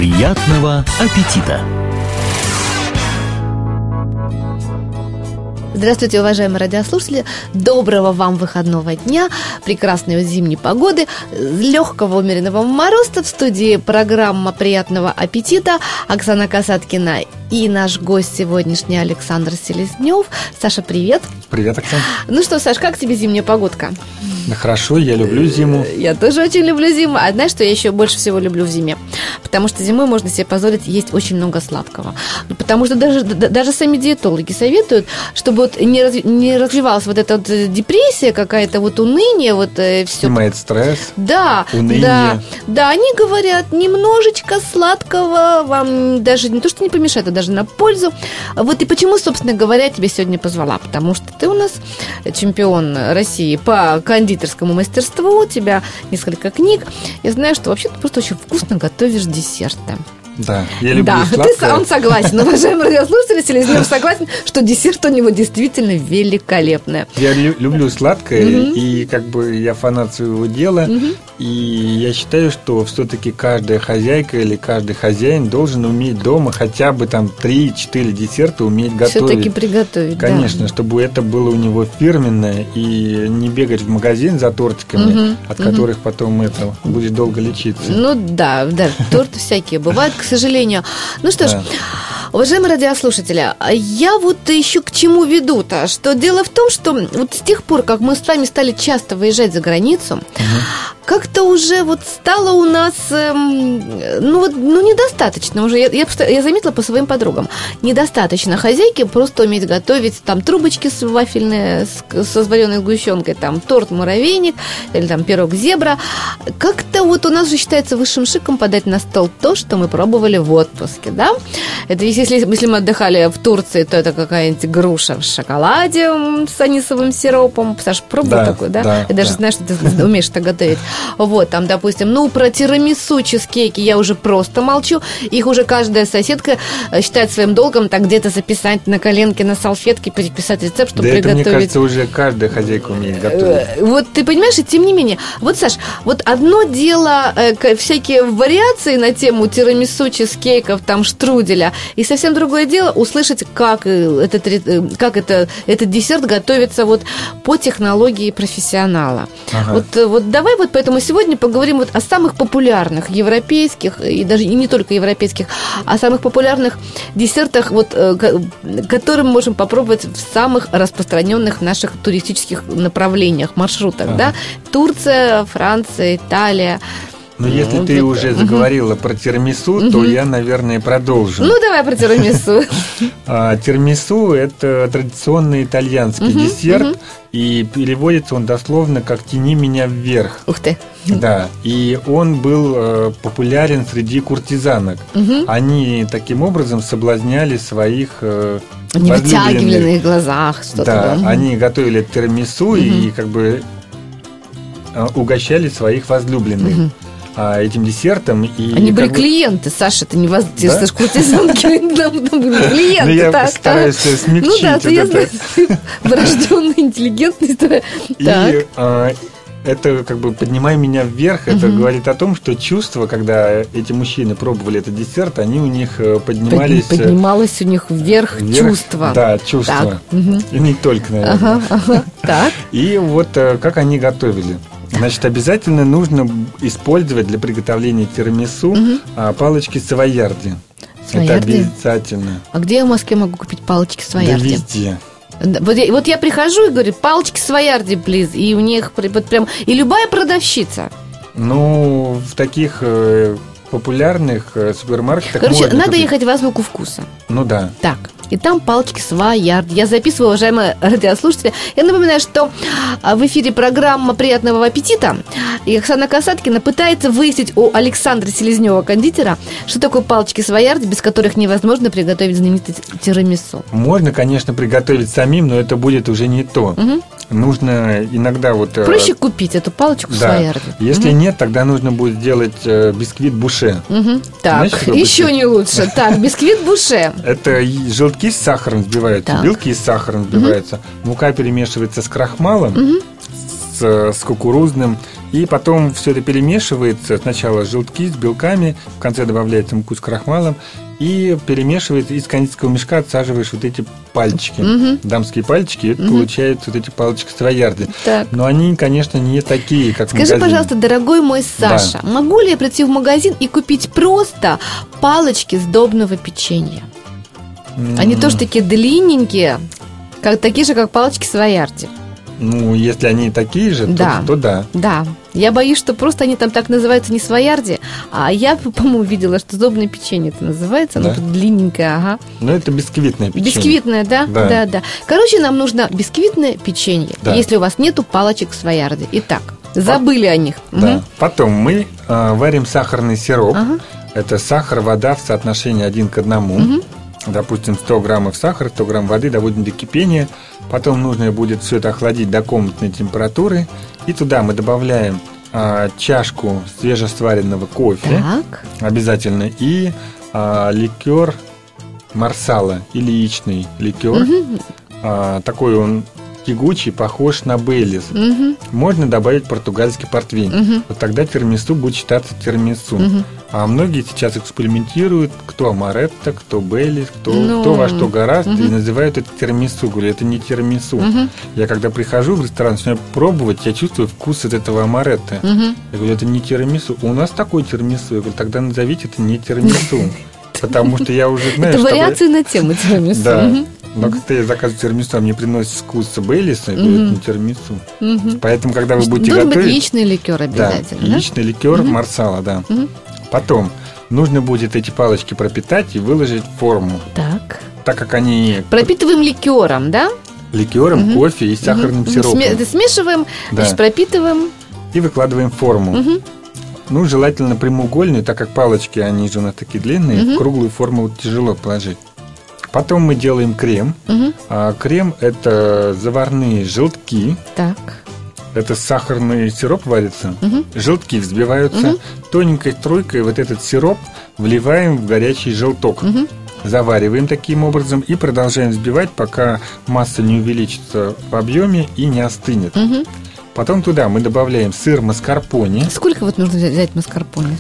Приятного аппетита! Здравствуйте, уважаемые радиослушатели. Доброго вам выходного дня, прекрасной зимней погоды, легкого умеренного мороза. В студии программа «Приятного аппетита» Оксана Касаткина и наш гость сегодняшний Александр Селезнев. Саша, привет. Привет, Оксана. Ну что, Саш, как тебе зимняя погодка? Да хорошо, я люблю зиму. Я тоже очень люблю зиму. А знаешь, что я еще больше всего люблю в зиме? Потому что зимой можно себе позволить есть очень много сладкого. Потому что даже сами диетологи советуют, чтобы вот не развивалась вот эта вот депрессия какая-то, вот уныние, вот все. Снимает стресс, да, уныние. Да, они говорят, немножечко сладкого вам даже не то, что не помешает, а даже на пользу. Вот и почему, собственно говоря, я тебя сегодня позвала. Потому что ты у нас чемпион России по кондитерскому мастерству, у тебя несколько книг. Я знаю, что вообще ты просто очень вкусно готовишь десерты. Да, я люблю сладкое. Да, ты сам согласен. Уважаемый радиослушатель, Селезнев согласен, что десерт у него действительно великолепный. Я люблю сладкое, и как бы я фанат своего дела. И я считаю, что все-таки каждая хозяйка или каждый хозяин должен уметь дома хотя бы там 3-4 десерта уметь готовить. Все-таки приготовить, конечно, чтобы это было у него фирменное, и не бегать в магазин за тортиками, от которых потом это будет долго лечиться. Ну да, торты всякие бывают, к сожалению. Ну что ж, уважаемые радиослушатели, я вот еще к чему веду-то, что дело в том, что вот с тех пор, как мы с вами стали часто выезжать за границу, как-то уже вот стало у нас, недостаточно уже, я заметила по своим подругам, недостаточно хозяйки просто уметь готовить там трубочки вафельные со вареной сгущенкой, там торт муравейник или там пирог зебра. Как-то вот у нас же считается высшим шиком подать на стол то, что мы пробовали в отпуске, да? Это если мы отдыхали в Турции, то это какая-нибудь груша в шоколаде с анисовым сиропом. Саша, пробовал такой, да? Я даже знаю, что ты умеешь это готовить. Вот, там, допустим, про тирамису, чизкейки я уже просто молчу. Их уже каждая соседка считает своим долгом так где-то записать на коленке, на салфетке, переписать рецепт, чтобы приготовить. Это, мне кажется, уже каждая хозяйка умеет готовить. Вот, ты понимаешь, и тем не менее. Вот, Саш, вот одно дело всякие вариации на тему тирамису, чизкейков, там, штруделя, и совсем другое дело услышать, как этот десерт готовится вот по технологии профессионала. Вот давай вот поэтому сегодня поговорим вот о самых популярных европейских, и даже и не только европейских, о самых популярных десертах, вот, которые мы можем попробовать в самых распространенных наших туристических направлениях, маршрутах, да? Турция, Франция, Италия. Но если ты уже заговорила про тирамису, то я, наверное, продолжу. Ну, давай про тирамису. Тирамису – это традиционный итальянский десерт, и переводится он дословно как «тяни меня вверх». Ух ты! Да, и он был популярен среди куртизанок. Они таким образом соблазняли своих они вытягивали на их глазах что-то. Да, они готовили тирамису и как бы угощали своих возлюбленных этим десертом. И они были клиенты, Саша, это не вас, да? Куртизанки, там были клиенты. Я стараюсь смягчить. Ну да, я знаю, врожденный, интеллигентный. И это как бы «поднимай меня вверх», это говорит о том, что чувства, когда эти мужчины пробовали этот десерт, они у них поднимались... Поднималось у них вверх чувства. Да, чувства. И не только, наверное. Так. И вот как они готовили. Значит, обязательно нужно использовать для приготовления тирамису палочки савойярди. Это обязательно. А где я в Москве могу купить палочки савойярди? Да везде. Вот я прихожу и говорю, палочки савойярди, плиз, и у них прям... И любая продавщица. Ну, в таких популярных супермаркетах... Короче, надо ехать в «Азбуку вкуса». Ну да. Так, и там палочки савойярди. Я записываю, уважаемые радиослушатели. Я напоминаю, что в эфире программа «Приятного аппетита». И Оксана Касаткина пытается выяснить у Александра Селезнева, кондитера, что такое палочки савойярди, без которых невозможно приготовить знаменитый тирамису. Можно, конечно, приготовить самим, но это будет уже не то. Нужно иногда вот... Проще купить эту палочку савойярди. Если нет, тогда нужно будет сделать бисквит буше. Так, еще не лучше. Так, бисквит буше. Это желтки с сахаром взбиваются, белки с сахаром взбиваются, мука перемешивается с крахмалом, с кукурузным, И потом все это перемешивается. Сначала желтки с белками, в конце добавляется муку с крахмалом. И перемешивается, из кондитерского мешка отсаживаешь вот эти пальчики, дамские пальчики, и это получаются вот эти палочки Савоярди. Но они, конечно, не такие, как в магазине. Скажи, пожалуйста, дорогой мой Саша, могу ли я прийти в магазин и купить просто палочки сдобного печенья? Они тоже такие длинненькие, такие же, как палочки Савоярди. Ну, если они такие же, то да. Да. Я боюсь, что просто они там так называются не Савоярди, а я, по-моему, видела, что сдобное печенье это называется, оно тут длинненькое, ага. Но это бисквитное печенье. Бисквитное, да? Да. Короче, нам нужно бисквитное печенье, если у вас нету палочек Савоярди. Итак, забыли о них. Да. Потом мы варим сахарный сироп. Это сахар, вода в соотношении 1 к 1. Допустим, 100 граммов сахара, 100 грамм воды доводим до кипения. Потом нужно будет все это охладить до комнатной температуры. И туда мы добавляем чашку свежесваренного кофе. Обязательно. И ликер марсала или яичный ликер. Такой он тягучий, похож на Бейлис. Можно добавить португальский портвейн. Вот тогда тирамису будет считаться тирамису. А многие сейчас экспериментируют, кто амаретто, кто Бейлис, кто во что гораздо, и называют это тирамису. Говорю, это не тирамису. Я когда прихожу в ресторан, начинаю пробовать, я чувствую вкус от этого амаретто. Я говорю, это не тирамису. У нас такой тирамису. Я говорю, тогда назовите это не тирамису. Потому что я уже знаю, это вариации на тему тирамису. Да. Но когда я заказываю тирамису, а мне приносят вкус Бейлиса, я говорю, это не тирамису. Поэтому, когда вы будете готовить... Должен быть яичный ликер обязательно. Да, яичный ликер марсала, да. Потом нужно будет эти палочки пропитать и выложить в форму. Так как они... Пропитываем ликером, да? Ликером, кофе и сахарным сиропом. Смешиваем, значит, пропитываем. И выкладываем в форму. Ну, желательно прямоугольную, так как палочки, они же у нас такие длинные, в круглую форму тяжело положить. Потом мы делаем крем. Крем – это заварные желтки. Это сахарный сироп варится. Желтки взбиваются. Тоненькой струйкой вот этот сироп вливаем в горячий желток. Завариваем таким образом и продолжаем взбивать, пока масса не увеличится в объеме и не остынет. Потом туда мы добавляем сыр маскарпоне. Сколько вот нужно взять маскарпоне?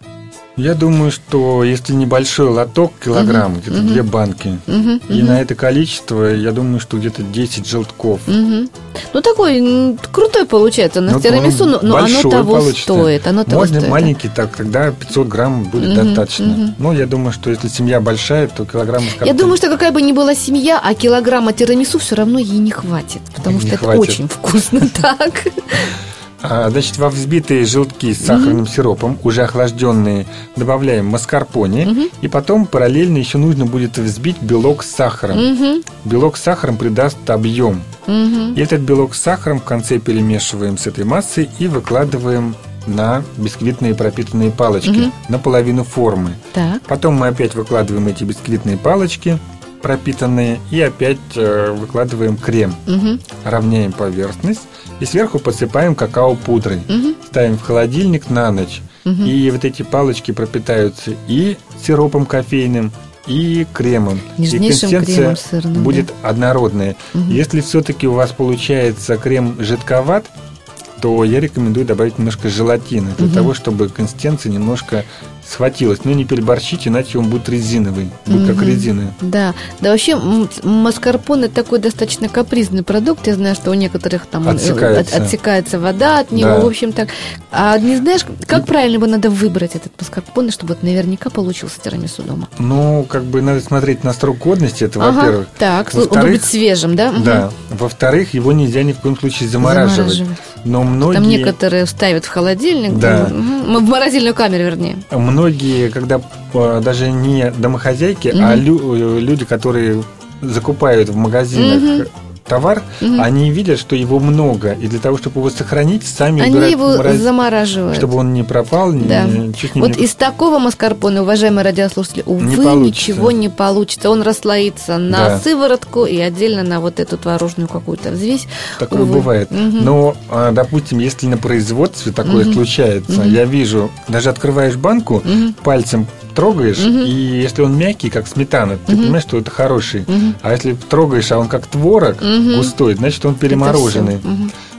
Я думаю, что если небольшой лоток, килограмм, где-то 2 банки, и на это количество, я думаю, что где-то 10 желтков. Ну, такой крутой получается на тирамису, но оно того стоит. Можно маленький, тогда 500 грамм будет достаточно. Но я думаю, что если семья большая, то килограмм маскарпоне. Я думаю, что какая бы ни была семья, а килограмма тирамису все равно ей не хватит, потому что это очень вкусно. Так. Значит, во взбитые желтки с сахарным сиропом, уже охлажденные, добавляем маскарпоне. И потом параллельно еще нужно будет взбить белок с сахаром. Белок с сахаром придаст объем. И этот белок с сахаром в конце перемешиваем с этой массой и выкладываем на бисквитные пропитанные палочки, на половину формы. Потом мы опять выкладываем эти бисквитные палочки пропитанные и опять выкладываем крем. Равняем поверхность и сверху посыпаем какао-пудрой. Ставим в холодильник на ночь. И вот эти палочки пропитаются и сиропом кофейным, и кремом. Нежнейшим и консистенция кремом сырным, будет однородная. Если все-таки у вас получается крем жидковат, то я рекомендую добавить немножко желатина для того, чтобы консистенция немножко схватилась. Но не переборщите, иначе он будет резиновый, будет как резина. Да, вообще маскарпоне такой достаточно капризный продукт. Я знаю, что у некоторых там отсекается вода от него, в общем так. А не знаешь, как правильно его надо выбрать, этот маскарпоне, чтобы вот наверняка получился тирамису дома? Ну, как бы надо смотреть на срок годности, это во-первых. Так, он должен быть свежим, да? Да. Во-вторых, его нельзя ни в коем случае замораживать. Но многие... Там некоторые ставят в холодильник, в морозильную камеру, вернее. Многие, когда даже не домохозяйки, а люди, которые закупают в магазинах товар, они видят, что его много, и для того, чтобы его сохранить, сами они его замораживают, чтобы он не пропал, чуть не... Вот из такого маскарпоне, уважаемые радиослушатели, увы, ничего не получится. Он расслоится на сыворотку и отдельно на вот эту творожную какую-то взвесь. Такое бывает. Но, допустим, если на производстве такое случается, я вижу, даже открываешь банку, пальцем трогаешь, и если он мягкий, как сметана, ты понимаешь, что это хороший. А если трогаешь, а он как творог густой, значит, он перемороженный.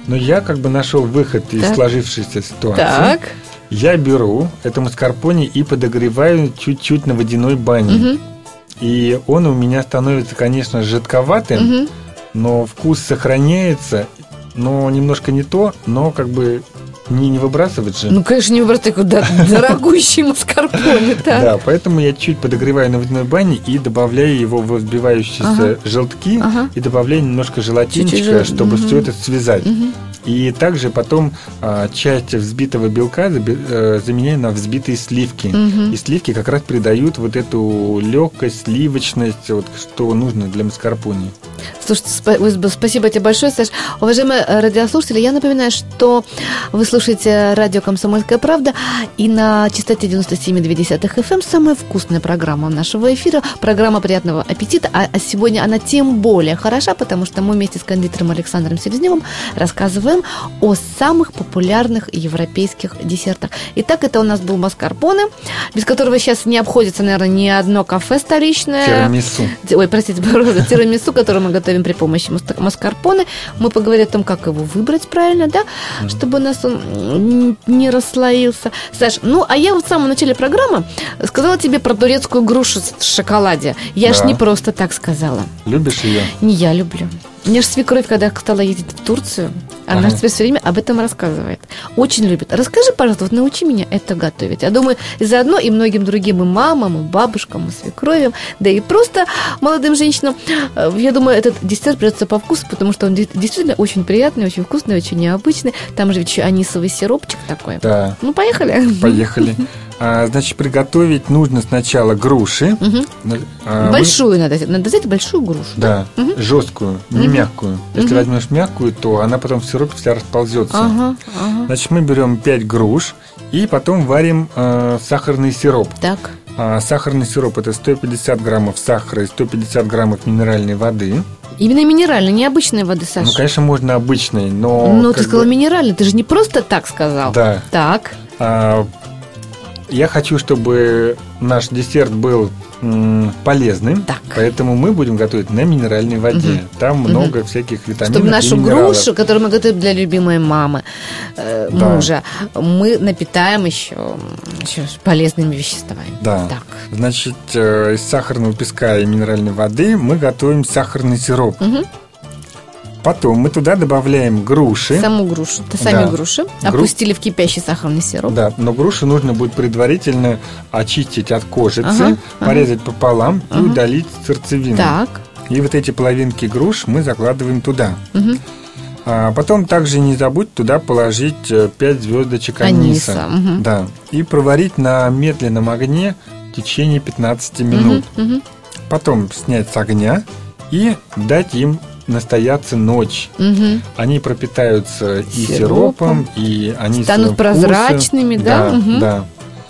Но я как бы нашел выход из сложившейся ситуации. Так. Я беру это маскарпоне и подогреваю чуть-чуть на водяной бане. И он у меня становится, конечно, жидковатым, но вкус сохраняется, но немножко не то, но как бы не выбрасывать же. Ну, конечно, не выбрасывать, куда дорогущий маскарпоне. Да, поэтому я чуть подогреваю на водяной бане и добавляю его в взбивающиеся желтки и добавляю немножко желатинчика, чтобы все это связать. И также потом часть взбитого белка заменяю на взбитые сливки. И сливки как раз придают вот эту легкость, сливочность, вот, что нужно для маскарпоне. Слушайте, спасибо тебе большое, Саш. Уважаемые радиослушатели, я напоминаю, что вы слушаете радио «Комсомольская правда», и на частоте 97,2 FM самая вкусная программа нашего эфира, программа «Приятного аппетита», а сегодня она тем более хороша, потому что мы вместе с кондитером Александром Селезневым рассказываем о самых популярных европейских десертах. Итак, это у нас был маскарпоне, без которого сейчас не обходится, наверное, ни одно кафе столичное. Тирамису. Ой, простите, пожалуйста, тирамису, который мы готовим при помощи маскарпоне. Мы поговорили о том, как его выбрать правильно, да, чтобы у нас он не расслоился. Саш, ну, а я вот в самом начале программы сказала тебе про турецкую грушу в шоколаде. Я ж не просто так сказала. Любишь ее? Не я люблю. Мне же свекровь, когда стала ездить в Турцию, она теперь все время об этом рассказывает. Очень любит. Расскажи, пожалуйста, вот научи меня это готовить. Я думаю, и заодно и многим другим, и мамам, и бабушкам, и свекровям, да и просто молодым женщинам, я думаю, этот десерт придется по вкусу, потому что он действительно очень приятный, очень вкусный, очень необычный. Там же еще анисовый сиропчик такой. Да. Ну, поехали. Поехали. Значит, приготовить нужно сначала груши. Большую надо взять большую грушу. Да, жесткую, не мягкую. Если возьмешь мягкую, то она потом в сиропе вся расползется. Значит, мы берем 5 груш и потом варим сахарный сироп. Так. Сахарный сироп – это 150 граммов сахара и 150 граммов минеральной воды. Именно минеральной, не обычной воды, Саша. Ну, конечно, можно обычной, но... Ну, ты сказала минеральной, ты же не просто так сказал. Да. Так. Я хочу, чтобы наш десерт был полезным, поэтому мы будем готовить на минеральной воде. Там много всяких витаминов. Чтобы нашу грушу, которую мы готовим для любимой мамы, мужа, мы напитаем еще полезными веществами. Да. Так. Значит, из сахарного песка и минеральной воды мы готовим сахарный сироп. Потом мы туда добавляем груши. Саму грушу. Сами груши. Опустили в кипящий сахарный сироп. Да, но груши нужно будет предварительно очистить от кожицы, порезать пополам и удалить сердцевину. Так. И вот эти половинки груш мы закладываем туда. Потом также не забудь туда положить 5 звездочек аниса. Да. И проварить на медленном огне в течение 15 минут. Потом снять с огня и дать им настояться ночь. Они пропитаются и сиропом, и они станут прозрачными, да? Да.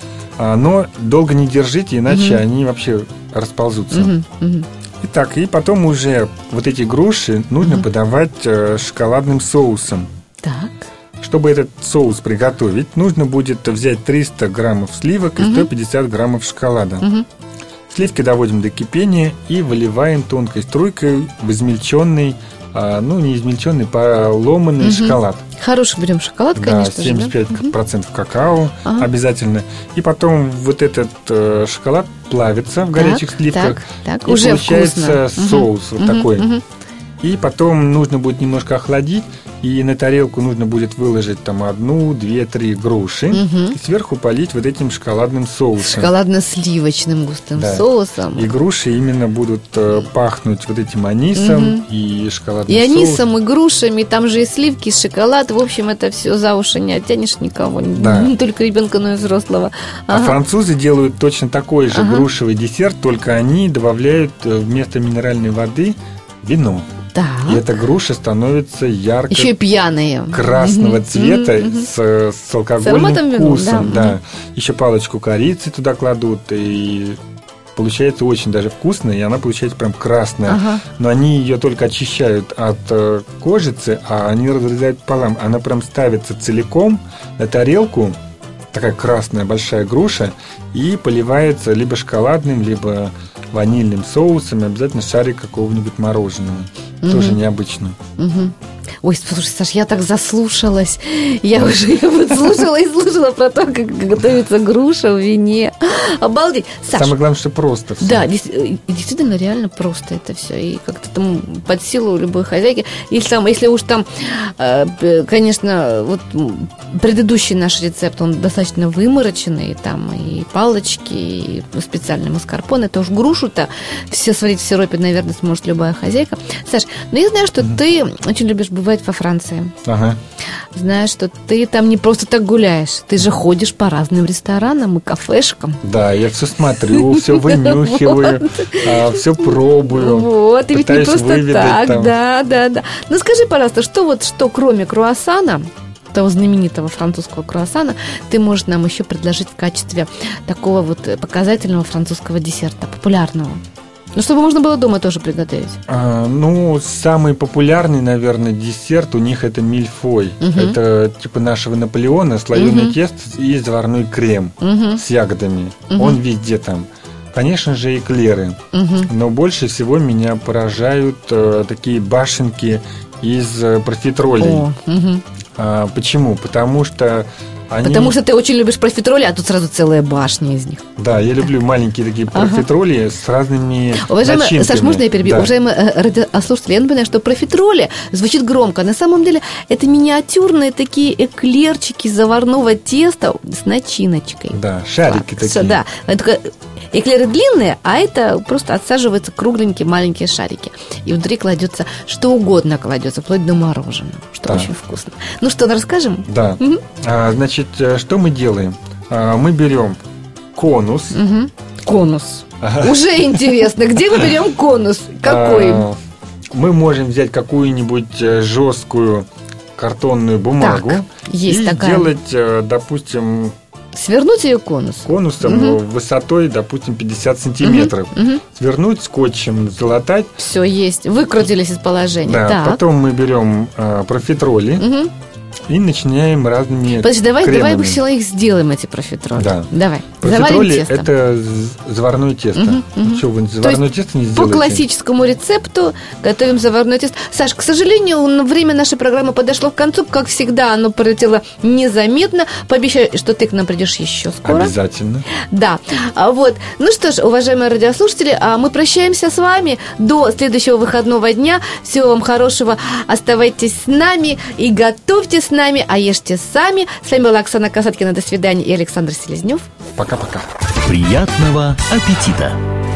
Но долго не держите, иначе они вообще расползутся. Итак, и потом уже вот эти груши нужно подавать шоколадным соусом. Так. Чтобы этот соус приготовить, нужно будет взять 300 граммов сливок и 150 граммов шоколада. Сливки доводим до кипения и выливаем тонкой струйкой в измельченный, не измельченный, поломанный шоколад. Хороший берем шоколад, конечно. 75% какао обязательно. И потом вот этот шоколад плавится в горячих сливках. И уже получается вкусно. Соус вот такой. И потом нужно будет немножко охладить, и на тарелку нужно будет выложить там 1, 2, 3 груши и сверху полить вот этим шоколадным соусом. Шоколадно-сливочным густым соусом. И груши именно будут пахнуть вот этим анисом и шоколадным соусом. И анисом, и грушами, там же и сливки, и шоколад. В общем, это все за уши не оттянешь никого, не только ребенка, но и взрослого. А французы делают точно такой же грушевый десерт, только они добавляют вместо минеральной воды вино. И эта груша становится ярко еще и пьяные красного цвета с алкогольным вкусом. Да. Еще палочку корицы туда кладут, и получается очень даже вкусно, и она получается прям красная. Но они ее только очищают от кожицы, а они разрезают пополам. Она прям ставится целиком на тарелку, такая красная большая груша, и поливается либо шоколадным, либо ванильным соусом, и обязательно шарик какого-нибудь мороженого. Тоже необычно. Ой, слушай, Саш, я так заслушалась. Я вот слушала и слушала про то, как готовится груша в вине. Обалдеть. Саш, самое главное, что просто все. Да, действительно, реально просто это все. И как-то там под силу любой хозяйки. Если уж там, конечно, вот предыдущий наш рецепт, он достаточно вымороченный, там и палочки, и специальный маскарпоне, это уж грушу-то все сварить в сиропе, наверное, сможет любая хозяйка. Саш, ну я знаю, что ты очень любишь бывать во Франции. Ага. Знаешь, что ты там не просто так гуляешь, ты же ходишь по разным ресторанам и кафешкам. Да, я все смотрю, все вынюхиваю, все пробую. Вот, и ведь не просто так, да. Ну скажи, пожалуйста, что кроме круассана, того знаменитого французского круассана, ты можешь нам еще предложить в качестве такого вот показательного французского десерта, популярного? Ну, чтобы можно было дома тоже приготовить. Самый популярный, наверное, десерт у них это мильфой. Это типа нашего Наполеона, слоеное тесто и заварной крем с ягодами. Он везде там. Конечно же, эклеры. Но больше всего меня поражают такие башенки из профитролей. Почему? Потому что ты очень любишь профитроли, а тут сразу целая башня из них. Да, я люблю маленькие такие профитроли с разными начинками. Саш, можно я перебью? Да. Уважаемые радиослушатели, я напоминаю, что профитроли звучит громко. На самом деле это миниатюрные такие эклерчики заварного теста с начиночкой. Да, шарики такие. Да, эклеры длинные, а это просто отсаживаются кругленькие маленькие шарики. И внутри кладется что угодно, вплоть до мороженого, что очень вкусно. Ну что, расскажем? Да. Значит, что мы делаем? Мы берем конус. Конус. Уже интересно, где мы берем конус? Какой? Мы можем взять какую-нибудь жесткую картонную бумагу и сделать, допустим, свернуть ее конусом высотой, допустим, 50 сантиметров. Свернуть скотчем, залатать. Все есть, выкрутились из положения. Да, потом мы берем профитроли и начинаем разными кремами. Давай сначала их сделаем, эти профитроли. Да. Давай. Профитроли – это заварное тесто. Что, вы заварное тесто не сделаете? По классическому рецепту готовим заварное тесто. Саш, к сожалению, время нашей программы подошло к концу. Как всегда, оно пролетело незаметно. Пообещаю, что ты к нам придешь еще скоро. Обязательно. Да. Вот. Ну что ж, уважаемые радиослушатели, мы прощаемся с вами до следующего выходного дня. Всего вам хорошего. Оставайтесь с нами и готовьте с нами, а ешьте сами. С вами была Оксана Касаткина. До свидания. И Александр Селезнев. Пока-пока. Приятного аппетита!